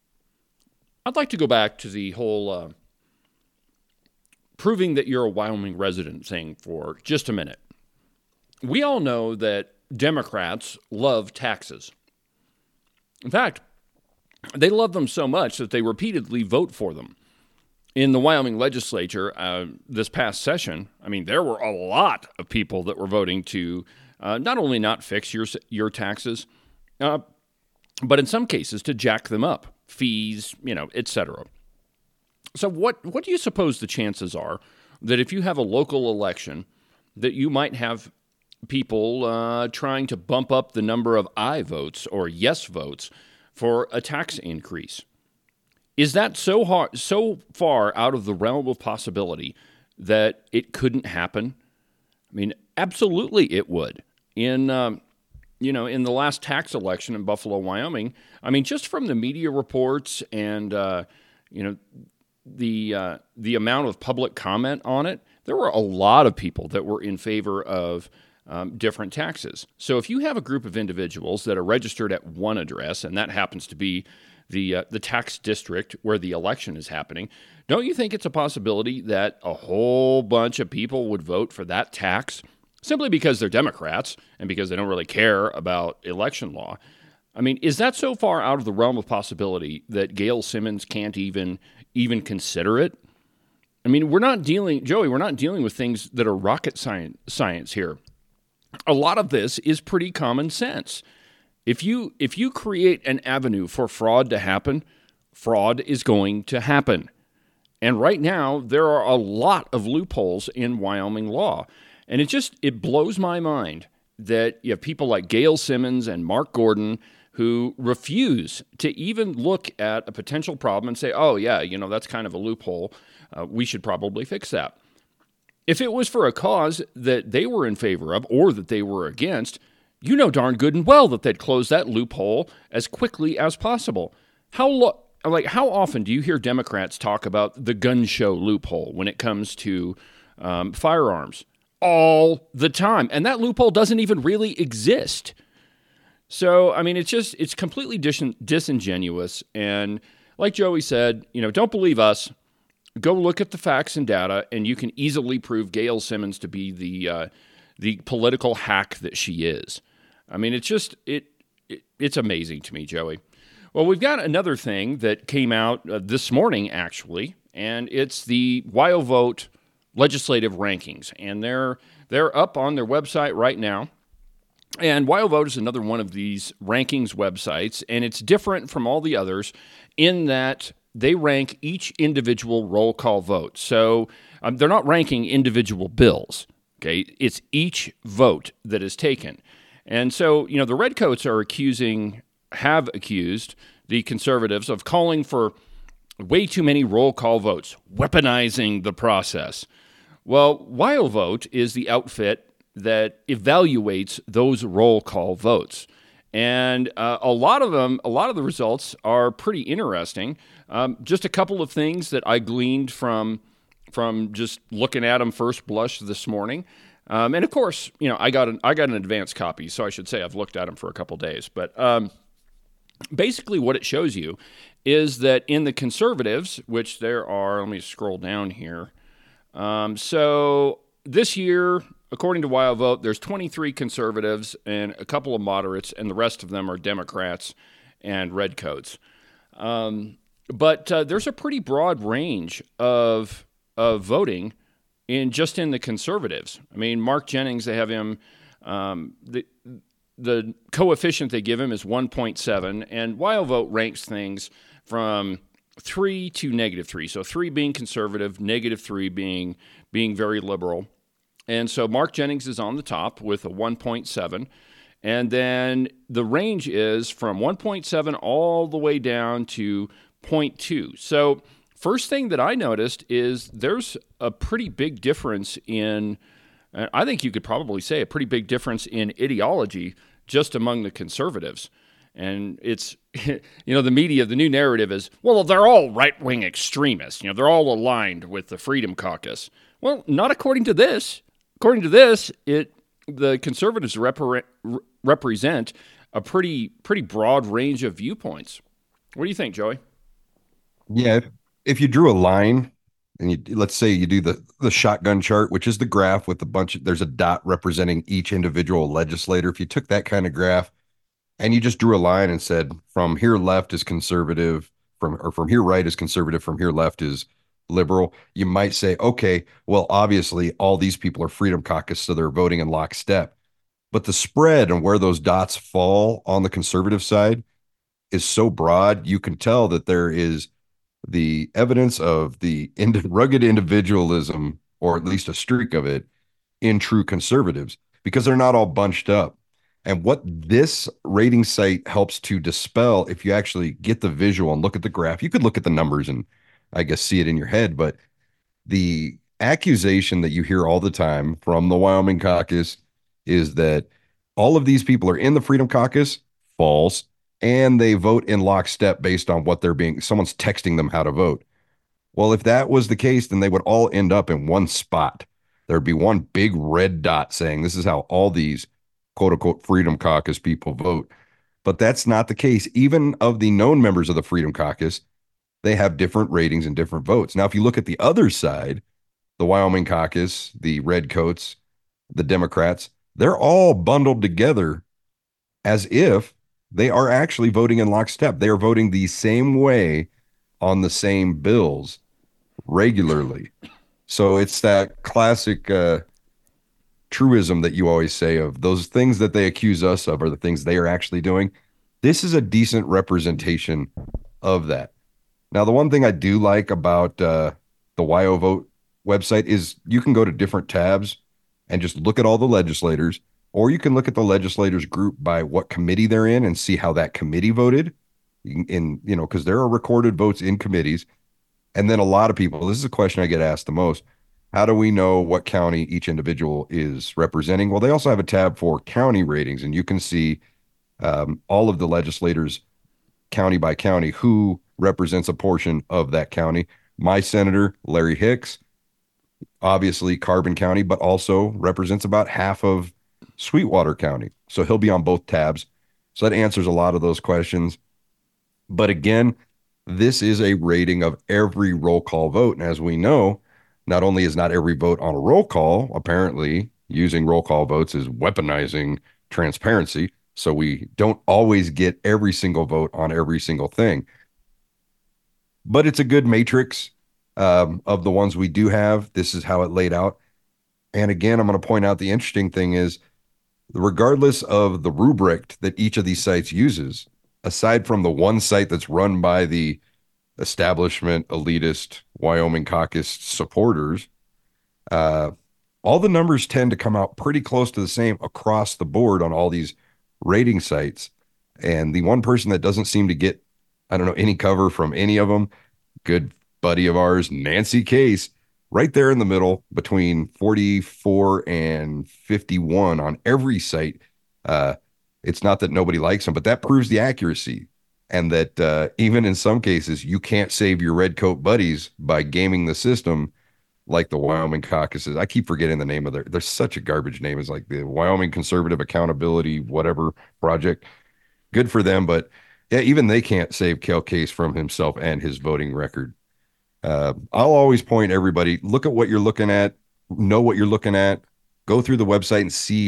I'd like to go back to the whole proving that you're a Wyoming resident thing for just a minute. We all know that Democrats love taxes. In fact, they love them so much that they repeatedly vote for them. In the Wyoming legislature this past session, I mean, there were a lot of people that were voting to not only not fix your taxes, but in some cases to jack them up, fees, etc. So what do you suppose the chances are that if you have a local election, that you might have people trying to bump up the number of aye votes or yes votes for a tax increase? Is that so far out of the realm of possibility that it couldn't happen? I mean, absolutely it would. In the last tax election in Buffalo, Wyoming, I mean, just from the media reports and the amount of public comment on it, there were a lot of people that were in favor of different taxes. So if you have a group of individuals that are registered at one address, and that happens to be the tax district where the election is happening, don't you think it's a possibility that a whole bunch of people would vote for that tax simply because they're Democrats and because they don't really care about election law? I mean, is that so far out of the realm of possibility that Gail Simmons can't even consider it? I mean, we're not dealing with things that are rocket science here. A lot of this is pretty common sense. If you create an avenue for fraud to happen, fraud is going to happen. And right now, there are a lot of loopholes in Wyoming law. And it blows my mind that you have people like Gail Simmons and Mark Gordon who refuse to even look at a potential problem and say, oh, yeah, that's kind of a loophole. We should probably fix that. If it was for a cause that they were in favor of or that they were against, you know darn good and well that they'd close that loophole as quickly as possible. How often do you hear Democrats talk about the gun show loophole when it comes to firearms? All the time. And that loophole doesn't even really exist. So, I mean, it's completely disingenuous. And like Joey said, don't believe us. Go look at the facts and data, and you can easily prove Gail Simmons to be the political hack that she is. I mean, it's amazing to me, Joey. Well, we've got another thing that came out this morning, actually, and it's the WyoVote legislative rankings, and they're up on their website right now. And WyoVote is another one of these rankings websites, and it's different from all the others in that they rank each individual roll call vote. So they're not ranking individual bills. Okay, it's each vote that is taken. And so, the Redcoats have accused the Conservatives of calling for way too many roll call votes, weaponizing the process. Well, WyoVote is the outfit that evaluates those roll call votes. And a lot of the results are pretty interesting. Just a couple of things that I gleaned from just looking at them first blush this morning. And of course, I got an advanced copy, so I should say I've looked at them for a couple days. But basically what it shows you is that in the Conservatives, which there are, let me scroll down here. So this year, according to WyoVote, there's 23 Conservatives and a couple of moderates, and the rest of them are Democrats and Redcoats. But there's a pretty broad range of voting in the Conservatives. I mean, Mark Jennings, they have him, the coefficient they give him is 1.7, and WyoVote ranks things from 3 to -3. So 3 being conservative, -3 being very liberal. And so Mark Jennings is on the top with a 1.7. And then the range is from 1.7 all the way down to 0.2. So first thing that I noticed is there's a pretty big difference in, I think you could probably say a pretty big difference in ideology just among the Conservatives. And it's, the media, the new narrative is, well, they're all right-wing extremists. They're all aligned with the Freedom Caucus. Well, not according to this. According to this, the Conservatives represent a pretty broad range of viewpoints. What do you think, Joey? Yeah, if you drew a line and let's say you do the shotgun chart, which is the graph with there's a dot representing each individual legislator. If you took that kind of graph and you just drew a line and said from here left is conservative, from here right is conservative, from here left is liberal, you might say, okay, well, obviously all these people are Freedom Caucus, so they're voting in lockstep. But the spread and where those dots fall on the conservative side is so broad, you can tell that there is the evidence of the rugged individualism, or at least a streak of it, in true conservatives, because they're not all bunched up. And what this rating site helps to dispel, if you actually get the visual and look at the graph, you could look at the numbers and I guess see it in your head, but the accusation that you hear all the time from the Wyoming caucus is that all of these people are in the Freedom Caucus. False. And they vote in lockstep based on what someone's texting them how to vote. Well, if that was the case, then they would all end up in one spot. There'd be one big red dot saying this is how all these quote unquote Freedom Caucus people vote. But that's not the case. Even of the known members of the Freedom Caucus, they have different ratings and different votes. Now, if you look at the other side, the Wyoming caucus, the Redcoats, the Democrats, they're all bundled together as if they are actually voting in lockstep. They are voting the same way on the same bills regularly. So it's that classic truism that you always say of those things that they accuse us of are the things they are actually doing. This is a decent representation of that. Now, the one thing I do like about the WyoVote website is you can go to different tabs and just look at all the legislators, or you can look at the legislators group by what committee they're in and see how that committee voted because there are recorded votes in committees. And then a lot of people, this is a question I get asked the most. How do we know what county each individual is representing? Well, they also have a tab for county ratings, and you can see all of the legislators county by county who represents a portion of that county. My senator, Larry Hicks, obviously Carbon County, but also represents about half of Sweetwater County. So he'll be on both tabs. So that answers a lot of those questions. But again, this is a rating of every roll call vote. And as we know, not only is not every vote on a roll call, apparently using roll call votes is weaponizing transparency. So we don't always get every single vote on every single thing. But it's a good matrix of the ones we do have. This is how it laid out. And again, I'm going to point out the interesting thing is, regardless of the rubric that each of these sites uses, aside from the one site that's run by the establishment, elitist Wyoming caucus supporters, all the numbers tend to come out pretty close to the same across the board on all these rating sites. And the one person that doesn't seem to get, any cover from any of them, good buddy of ours, Nancy Case, right there in the middle between 44 and 51 on every site. It's not that nobody likes them, but that proves the accuracy. And that even in some cases, you can't save your redcoat buddies by gaming the system like the Wyoming caucuses. I keep forgetting the name of there's such a garbage name. It's like the Wyoming Conservative Accountability, whatever project. Good for them. But yeah, even they can't save Cal Case from himself and his voting record. I'll always point everybody, look at what you're looking at, know what you're looking at, go through the website and see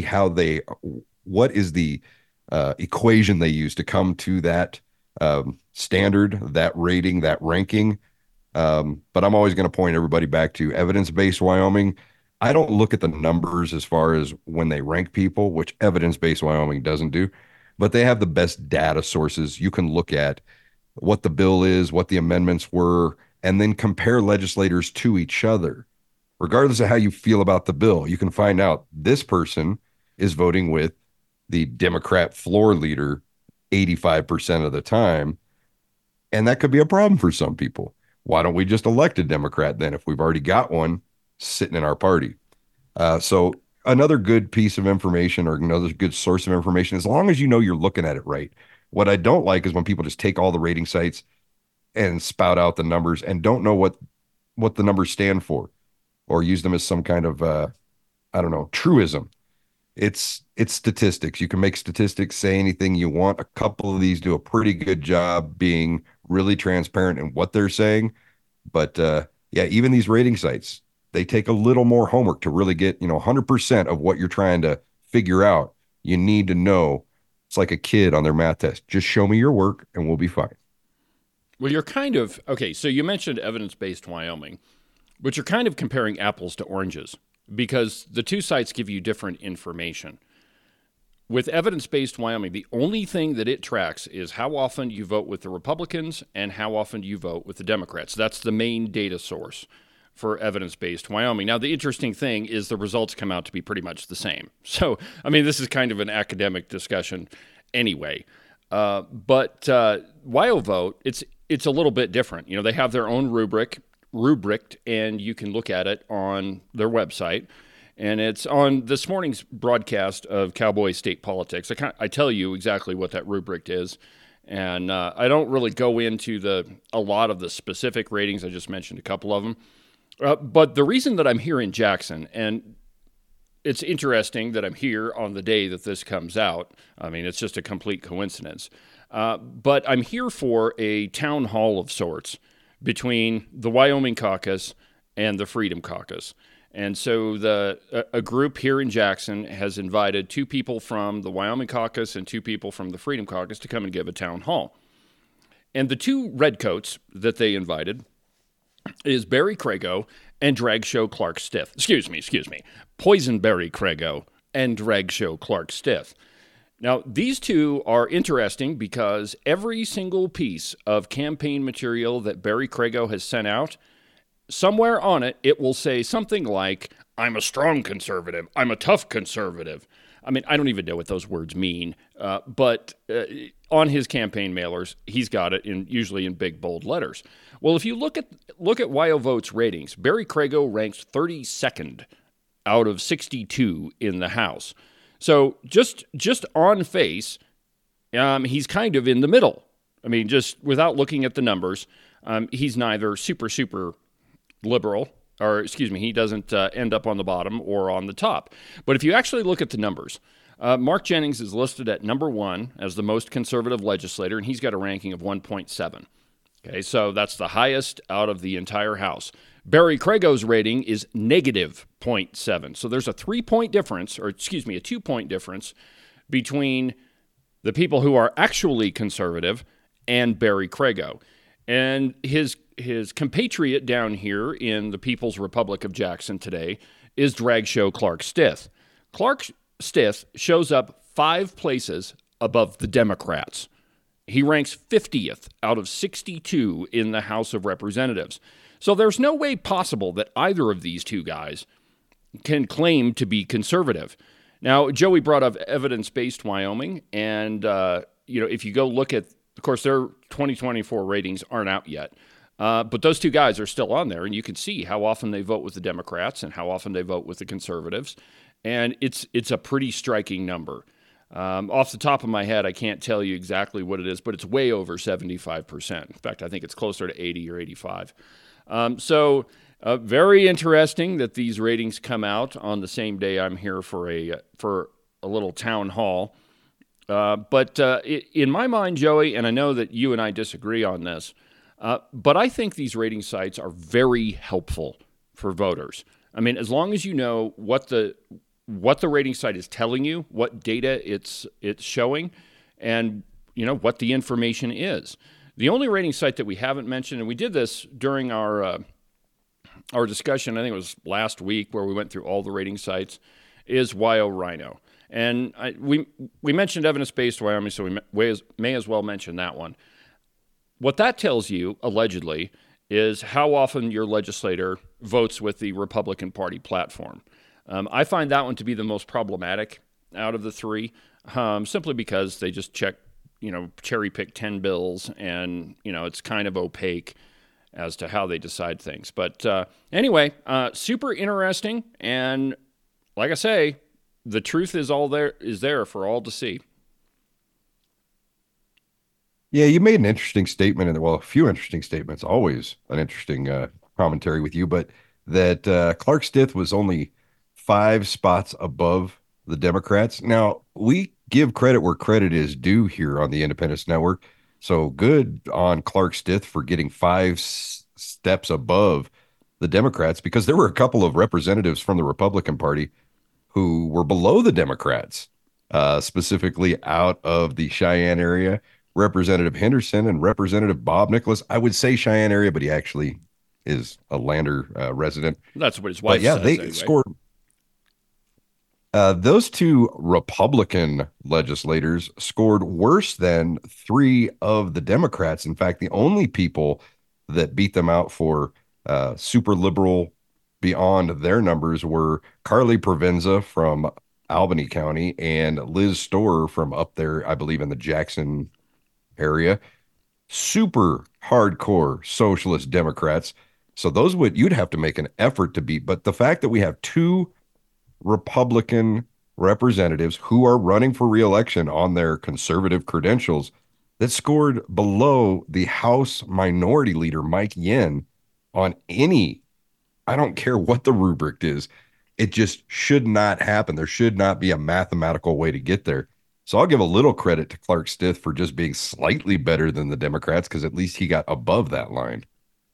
what is the equation they use to come to that standard, that rating, that ranking. But I'm always going to point everybody back to evidence-based Wyoming. I don't look at the numbers as far as when they rank people, which evidence-based Wyoming doesn't do, but they have the best data sources. You can look at what the bill is, what the amendments were, and then compare legislators to each other. Regardless of how you feel about the bill, you can find out this person is voting with the Democrat floor leader 85% of the time. And that could be a problem for some people. Why don't we just elect a Democrat then if we've already got one sitting in our party? So another good piece of information, or another good source of information, as long as you know you're looking at it right. What I don't like is when people just take all the rating sites and spout out the numbers and don't know what the numbers stand for, or use them as some kind of truism. It's statistics. You can make statistics say anything you want. A couple of these do a pretty good job being really transparent in what they're saying. But even these rating sites, they take a little more homework to really get 100% of what you're trying to figure out. You need to know. It's like a kid on their math test. Just show me your work and we'll be fine. Well, you're kind of, okay, so you mentioned evidence-based Wyoming, but you're kind of comparing apples to oranges because the two sites give you different information. with evidence-based Wyoming, the only thing that it tracks is how often you vote with the Republicans and how often you vote with the Democrats. That's the main data source for evidence-based Wyoming. Now, the interesting thing is the results come out to be pretty much the same. So, I mean, this is kind of an academic discussion anyway. But WyoVote, it's a little bit different. You know, they have their own rubric, and you can look at it on their website. And it's on this morning's broadcast of Cowboy State Politics. I tell you exactly what that rubric is. And I don't really go into a lot of the specific ratings. I just mentioned a couple of them. But the reason that I'm here in Jackson, and it's interesting that I'm here on the day that this comes out. I mean, it's just a complete coincidence. But I'm here for a town hall of sorts between the Wyoming Caucus and the Freedom Caucus. And so a group here in Jackson has invited 2 people from the Wyoming Caucus and 2 people from the Freedom Caucus to come and give a town hall. And the 2 redcoats that they invited is Barry Crago and Drag Show Clark Stith. Excuse me. Poison Barry Crago and Drag Show Clark Stith. Now, these 2 are interesting because every single piece of campaign material that Barry Crago has sent out, somewhere on it, it will say something like, I'm a strong conservative, I'm a tough conservative. I mean, I don't even know what those words mean, but on his campaign mailers, he's got it usually in big, bold letters. Well, if you look at WyoVote's ratings, Barry Crago ranks 32nd out of 62 in the House. So just on face, he's kind of in the middle. I mean, just without looking at the numbers, he's neither super liberal, or excuse me, he doesn't end up on the bottom or on the top. But if you actually look at the numbers, Mark Jennings is listed at number 1 as the most conservative legislator, and he's got a ranking of 1.7. Okay, so that's the highest out of the entire House. Barry Crago's rating is negative 0.7. So there's a 3-point difference, or excuse me, a 2-point difference between the people who are actually conservative and Barry Crago. And his compatriot down here in the People's Republic of Jackson today is Drag Show Clark Stith. Clark Stith shows up 5 places above the Democrats. He ranks 50th out of 62 in the House of Representatives. So there's no way possible that either of these 2 guys can claim to be conservative. Now, Joey brought up evidence-based Wyoming, and if you go look at, of course, their 2024 ratings aren't out yet, but those 2 guys are still on there, and you can see how often they vote with the Democrats and how often they vote with the conservatives, and it's a pretty striking number. Off the top of my head, I can't tell you exactly what it is, but it's way over 75%. In fact, I think it's closer to 80 or 85. So very interesting that these ratings come out on the same day I'm here for a little town hall. But in my mind, Joey, and I know that you and I disagree on this, but I think these rating sites are very helpful for voters. I mean, as long as you know what the rating site is telling you, what data it's showing, and what the information is. The only rating site that we haven't mentioned, and we did this during our discussion, I think it was last week, where we went through all the rating sites, is WyoRhino. And we mentioned evidence-based Wyoming, so we may as well mention that one. What that tells you, allegedly, is how often your legislator votes with the Republican Party platform. I find that one to be the most problematic out of the 3, simply because they just cherry pick 10 bills, and, it's kind of opaque as to how they decide things. But anyway, super interesting, and like I say, the truth is there for all to see. Yeah, you made an interesting statement, and a few interesting statements. Always an interesting commentary with you, but that Clark Stith was only 5 spots above the Democrats. Now, we give credit where credit is due here on the Independence Network. So good on Clark Stith for getting 5 steps above the Democrats, because there were a couple of representatives from the Republican Party who were below the Democrats, specifically out of the Cheyenne area. Representative Henderson and Representative Bob Nicholas. I would say Cheyenne area, but he actually is a Lander resident. That's what his wife says. Yeah, they anyway. scored. Those two Republican legislators scored worse than three of the Democrats. In fact, the only people that beat them out for super liberal beyond their numbers were Carly Provenza from Albany County and Liz Storer from up there, I believe, in the Jackson area. Super hardcore socialist Democrats. So those would you'd have to make an effort to beat. But the fact that we have two Republican representatives who are running for reelection on their conservative credentials that scored below the House Minority Leader, Mike Yen, on any, I don't care what the rubric is. It just should not happen. There should not be a mathematical way to get there. So I'll give a little credit to Clark Stith for just being slightly better than the Democrats because at least he got above that line.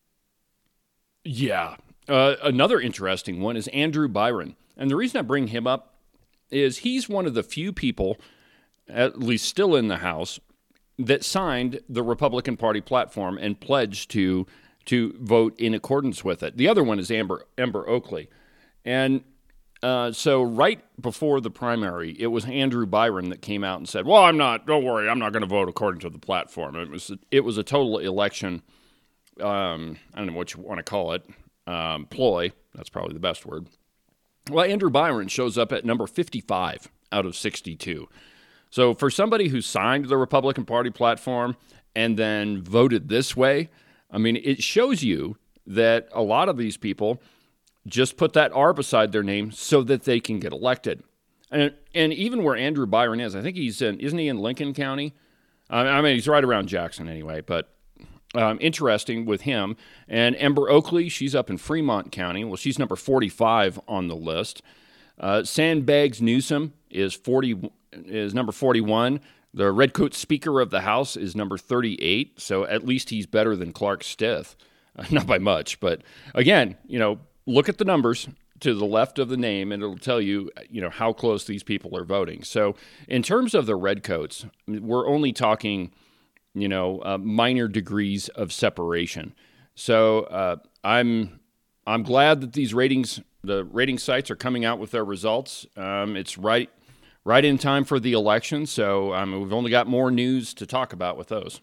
Yeah. Another interesting one is Andrew Byron. And the reason I bring him up is he's one of the few people, at least still in the House, that signed the Republican Party platform and pledged to vote in accordance with it. The other one is Ember Oakley. And so right before the primary, it was Andrew Byron that came out and said, well, don't worry, I'm not going to vote according to the platform. It was a total election, I don't know what you want to call it, ploy. That's probably the best word. Well, Andrew Byron shows up at number 55 out of 62. So for somebody who signed the Republican Party platform and then voted this way, I mean, it shows you that a lot of these people just put that R beside their name so that they can get elected. And even where Andrew Byron is, I think isn't he in Lincoln County? I mean, he's right around Jackson anyway, but interesting with him. And Ember Oakley, she's up in Fremont County. Well, she's number 45 on the list. Sandbags Newsom is number 41. The Redcoat Speaker of the House is number 38. So at least he's better than Clark Stith. Not by much, but again, look at the numbers to the left of the name, and it'll tell you, how close these people are voting. So in terms of the Redcoats, we're only talking minor degrees of separation. So I'm glad that the rating sites are coming out with their results. It's right in time for the election. So we've only got more news to talk about with those.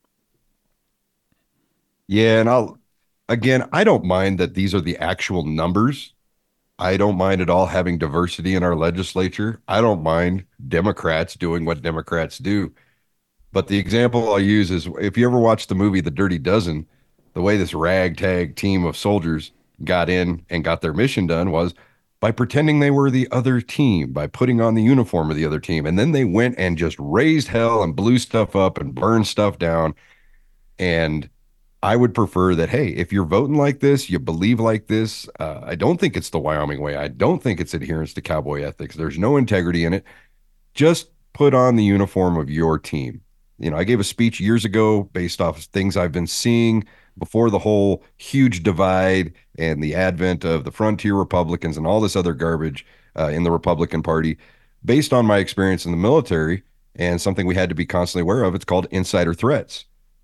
Yeah, and I don't mind that these are the actual numbers. I don't mind at all having diversity in our legislature. I don't mind Democrats doing what Democrats do. But the example I'll use is if you ever watched the movie The Dirty Dozen, the way this ragtag team of soldiers got in and got their mission done was by pretending they were the other team, by putting on the uniform of the other team. And then they went and just raised hell and blew stuff up and burned stuff down. And I would prefer that, hey, if you're voting like this, you believe like this, I don't think it's the Wyoming way. I don't think it's adherence to cowboy ethics. There's no integrity in it. Just put on the uniform of your team. I gave a speech years ago based off of things I've been seeing before the whole huge divide and the advent of the frontier Republicans and all this other garbage in the Republican Party, based on my experience in the military and something we had to be constantly aware of. It's called insider threats.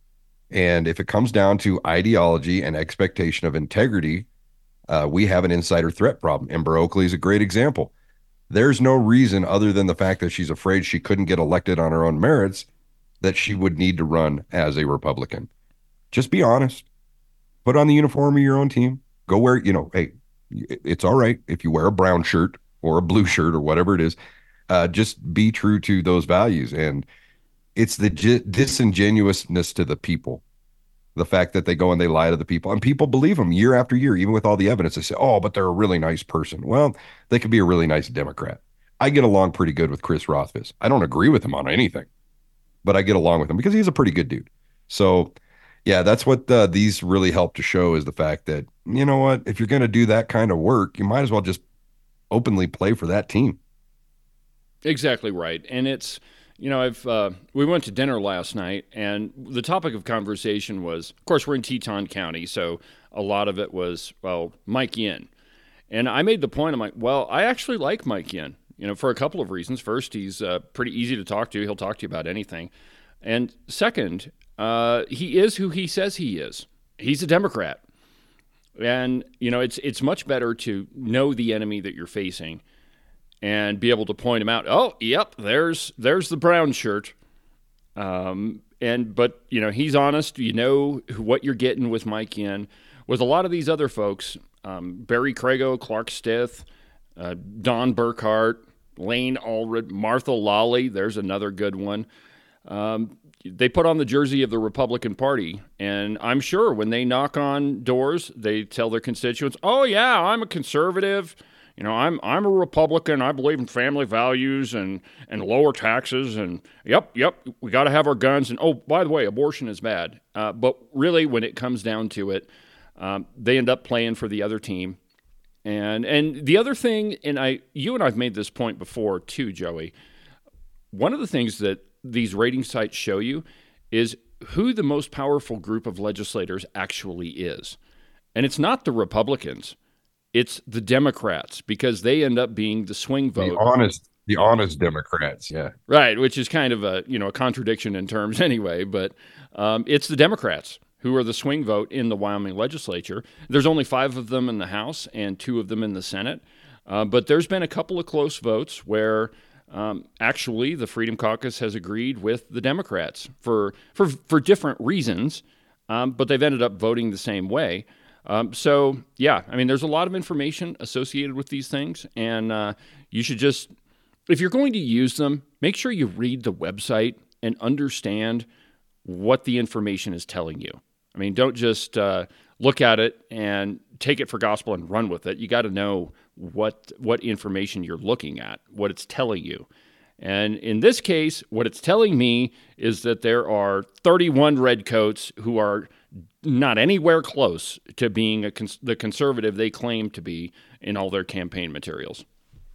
And if it comes down to ideology and expectation of integrity, we have an insider threat problem. Ember Oakley is a great example. There's no reason other than the fact that she's afraid she couldn't get elected on her own merits that she would need to run as a Republican. Just be honest. Put on the uniform of your own team. Go wear, hey, it's all right if you wear a brown shirt or a blue shirt or whatever it is. Just be true to those values. And it's the disingenuousness to the people. The fact that they go and they lie to the people, and people believe them year after year, even with all the evidence. They say, oh, but they're a really nice person. Well, they could be a really nice Democrat. I get along pretty good with Chris Rothfuss. I don't agree with him on anything, but I get along with him because he's a pretty good dude. So, yeah, that's what these really help to show is the fact that, you know what, if you're going to do that kind of work, you might as well just openly play for that team. Exactly right. And it's, we went to dinner last night, and the topic of conversation was, of course, we're in Teton County, so a lot of it was, Mike Yin. And I made the point, I'm like, well, I actually like Mike Yin, for a couple of reasons. First, he's pretty easy to talk to. He'll talk to you about anything. And second, he is who he says he is. He's a Democrat. And, it's much better to know the enemy that you're facing and be able to point them out. Oh, yep, there's the brown shirt. But he's honest. You know what you're getting with Mike Yin. With a lot of these other folks, Barry Crago, Clark Stith, Don Burkhart, Lane Allred, Martha Lawley. There's another good one. They put on the jersey of the Republican Party, and I'm sure when they knock on doors, they tell their constituents, "Oh yeah, I'm a conservative. I'm a Republican. I believe in family values and lower taxes. And yep, we got to have our guns. And oh, by the way, abortion is bad." But really, when it comes down to it, they end up playing for the other team. And the other thing, you and I've made this point before too, Joey. One of the things that these rating sites show you is who the most powerful group of legislators actually is. And it's not the Republicans. It's the Democrats, because they end up being the swing vote. The honest Democrats, yeah. Right, which is kind of a contradiction in terms anyway, but it's the Democrats who are the swing vote in the Wyoming legislature. There's only 5 of them in the House and 2 of them in the Senate. But there's been a couple of close votes where actually the Freedom Caucus has agreed with the Democrats for different reasons, but they've ended up voting the same way. So, yeah, there's a lot of information associated with these things, and you should just, if you're going to use them, make sure you read the website and understand what the information is telling you. Don't just look at it and take it for gospel and run with it. You got to know what information you're looking at, what it's telling you. And in this case, what it's telling me is that there are 31 redcoats who are not anywhere close to being the conservative they claim to be in all their campaign materials.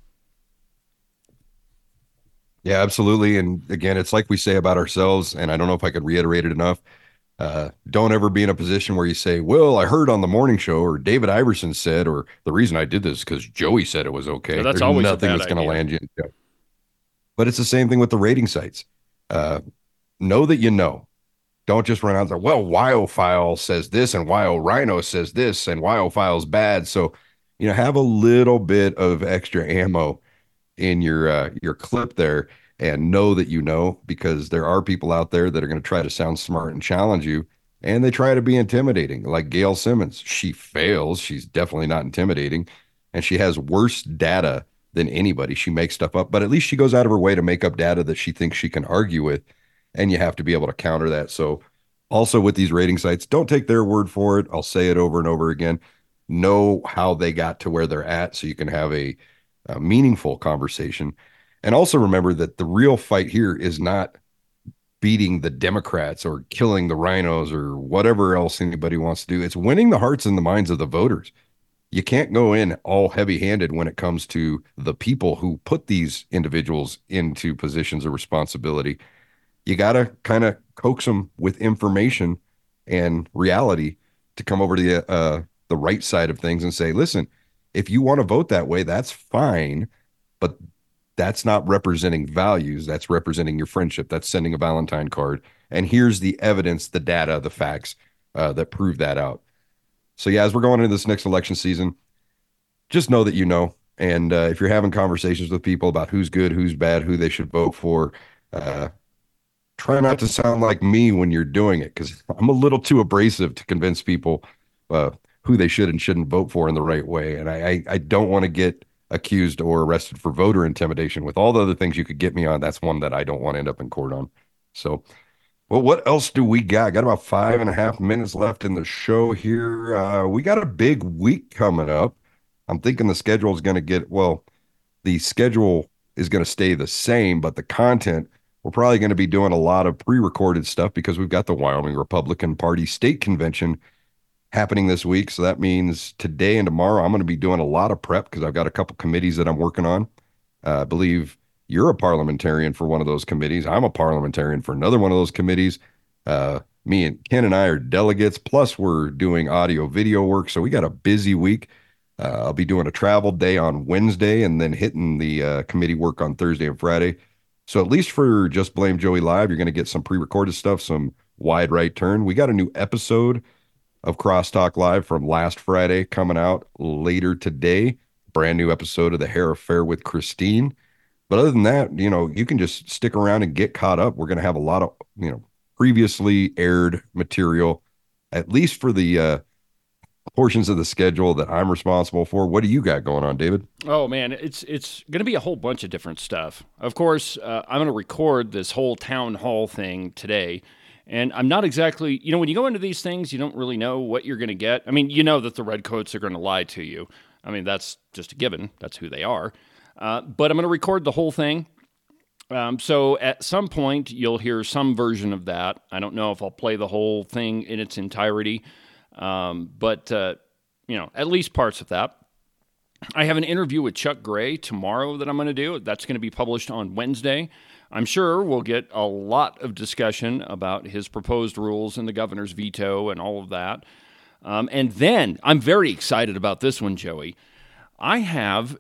Yeah, absolutely. And again, it's like we say about ourselves, and I don't know if I could reiterate it enough. Don't ever be in a position where you say, well, I heard on the morning show, or David Iverson said, or the reason I did this is because Joey said it was okay. So that's There's always nothing that's going to land you in jail. But it's the same thing with the rating sites. Know that you know. Don't just run out there, well, WyoFile says this, and WyoRhino says this, and WyoFile's bad. So, have a little bit of extra ammo in your clip there, and know that you know, because there are people out there that are going to try to sound smart and challenge you, and they try to be intimidating, like Gail Simmons. She fails. She's definitely not intimidating, and she has worse data than anybody. She makes stuff up, but at least she goes out of her way to make up data that she thinks she can argue with, and you have to be able to counter that. So also with these rating sites, don't take their word for it. I'll say it over and over again. Know how they got to where they're at so you can have a meaningful conversation. And also remember that the real fight here is not beating the Democrats or killing the rhinos or whatever else anybody wants to do. It's winning the hearts and the minds of the voters. You can't go in all heavy-handed when it comes to the people who put these individuals into positions of responsibility. You got to kind of coax them with information and reality to come over to the right side of things and say, listen, if you want to vote that way, that's fine, but that's not representing values. That's representing your friendship. That's sending a Valentine card. And here's the evidence, the data, the facts that prove that out. So yeah, as we're going into this next election season, just know that you know. And if you're having conversations with people about who's good, who's bad, who they should vote for, try not to sound like me when you're doing it, because I'm a little too abrasive to convince people who they should and shouldn't vote for in the right way. And I don't want to get accused or arrested for voter intimidation. With all the other things you could get me on, that's one that I don't want to end up in court on. So, well, what else do we got? Got about 5.5 minutes left in the show here. We got a big week coming up. I'm thinking the schedule is going to the schedule is going to stay the same, but the content, we're probably going to be doing a lot of pre-recorded stuff because we've got the Wyoming Republican Party State Convention happening this week. So that means today and tomorrow I'm going to be doing a lot of prep because I've got a couple committees that I'm working on. I believe you're a parliamentarian for one of those committees. I'm a parliamentarian for another one of those committees. Me and Ken and I are delegates, plus we're doing audio video work. So we got a busy week. I'll be doing a travel day on Wednesday and then hitting the committee work on Thursday and Friday. So at least for Just Blame Joey Live, you're going to get some pre-recorded stuff, some wide right turn. We got a new episode of Crosstalk Live from last Friday coming out later today. brand new episode of The Hair Affair with Christine. But other than that, you can just stick around and get caught up. We're going to have a lot of, previously aired material, at least for the portions of the schedule that I'm responsible for. What do you got going on, David? Oh man, it's going to be a whole bunch of different stuff. Of course, I'm going to record this whole town hall thing today, and I'm not exactly, when you go into these things, you don't really know what you're going to get. I mean, you know that the redcoats are going to lie to you. I mean, that's just a given. That's who they are. But I'm going to record the whole thing. So at some point, you'll hear some version of that. I don't know if I'll play the whole thing in its entirety. But at least parts of that. I have an interview with Chuck Gray tomorrow that I'm going to do. That's going to be published on Wednesday. I'm sure we'll get a lot of discussion about his proposed rules and the governor's veto and all of that. And then I'm very excited about this one, Joey. I have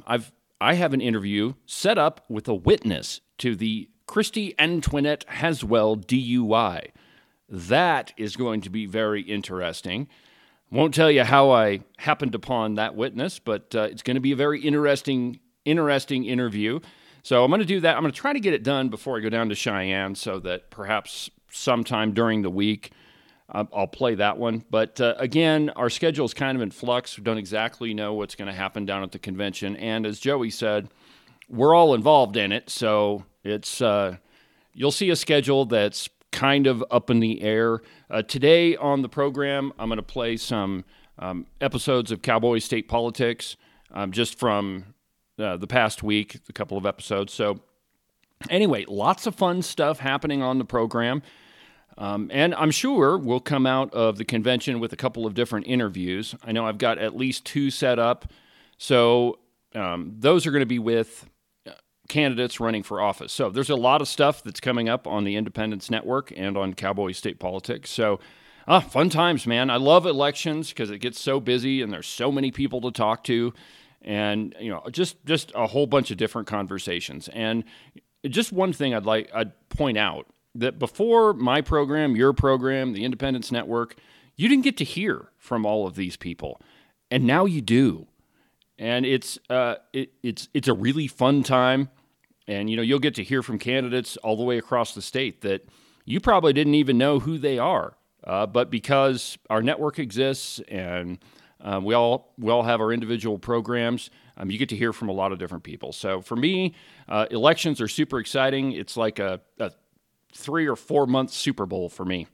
an interview set up with a witness to the Christy Antoinette Haswell DUI. That is going to be very interesting. Won't tell you how I happened upon that witness, but it's going to be a very interesting interview. So I'm going to do that. I'm going to try to get it done before I go down to Cheyenne so that perhaps sometime during the week I'll play that one. But again, our schedule is kind of in flux. We don't exactly know what's going to happen down at the convention. And as Joey said, we're all involved in it. So it's you'll see a schedule that's kind of up in the air. Today on the program, I'm going to play some episodes of Cowboy State Politics just from the past week, a couple of episodes. So anyway, lots of fun stuff happening on the program. And I'm sure we'll come out of the convention with a couple of different interviews. I know I've got at least 2 set up. So those are going to be with candidates running for office. So there's a lot of stuff that's coming up on the Independence Network and on Cowboy State Politics. So fun times, man. I love elections because it gets so busy and there's so many people to talk to, and just a whole bunch of different conversations. And just one thing I'd point out, that before my program, your program, the Independence Network, you didn't get to hear from all of these people, and now you do. And it's a really fun time. And, you'll get to hear from candidates all the way across the state that you probably didn't even know who they are. But because our network exists and we all have our individual programs, you get to hear from a lot of different people. So for me, elections are super exciting. It's like a 3 or 4 month Super Bowl for me.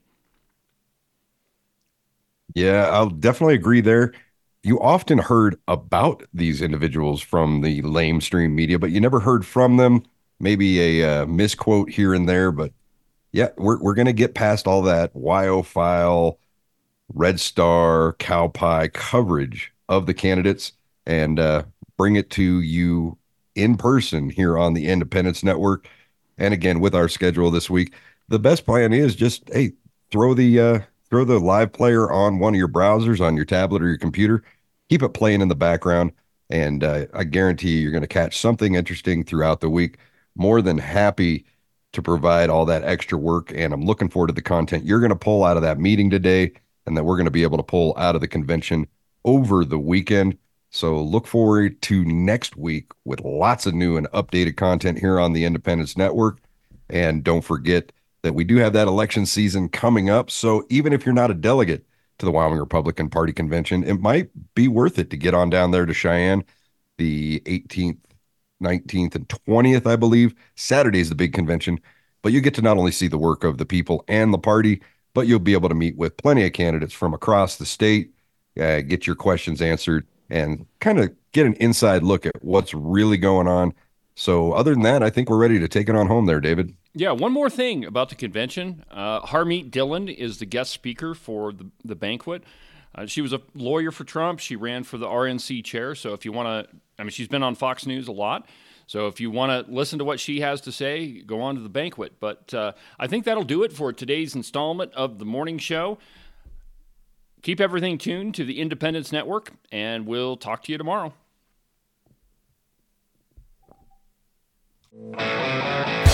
Yeah, I'll definitely agree there. You often heard about these individuals from the lamestream media, but you never heard from them. Maybe a misquote here and there, but yeah, we're going to get past all that WyoFile, Red Star, Cowpie coverage of the candidates and bring it to you in person here on the Independence Network. And again, with our schedule this week, the best plan is just, hey, throw the live player on one of your browsers on your tablet or your computer. Keep it playing in the background, and I guarantee you're going to catch something interesting throughout the week. More than happy to provide all that extra work, and I'm looking forward to the content you're going to pull out of that meeting today and that we're going to be able to pull out of the convention over the weekend. So look forward to next week with lots of new and updated content here on the Independence Network. And don't forget that we do have that election season coming up. So even if you're not a delegate to the Wyoming Republican Party Convention, it might be worth it to get on down there to Cheyenne the 18th, 19th, and 20th, I believe. Saturday is the big convention, but you get to not only see the work of the people and the party, but you'll be able to meet with plenty of candidates from across the state, get your questions answered, and kind of get an inside look at what's really going on. So other than that, I think we're ready to take it on home there, David. Yeah, one more thing about the convention. Harmeet Dillon is the guest speaker for the banquet. She was a lawyer for Trump. She ran for the RNC chair. So if you want to, she's been on Fox News a lot. So if you want to listen to what she has to say, go on to the banquet. But I think that'll do it for today's installment of the morning show. Keep everything tuned to the Independence Network, and we'll talk to you tomorrow.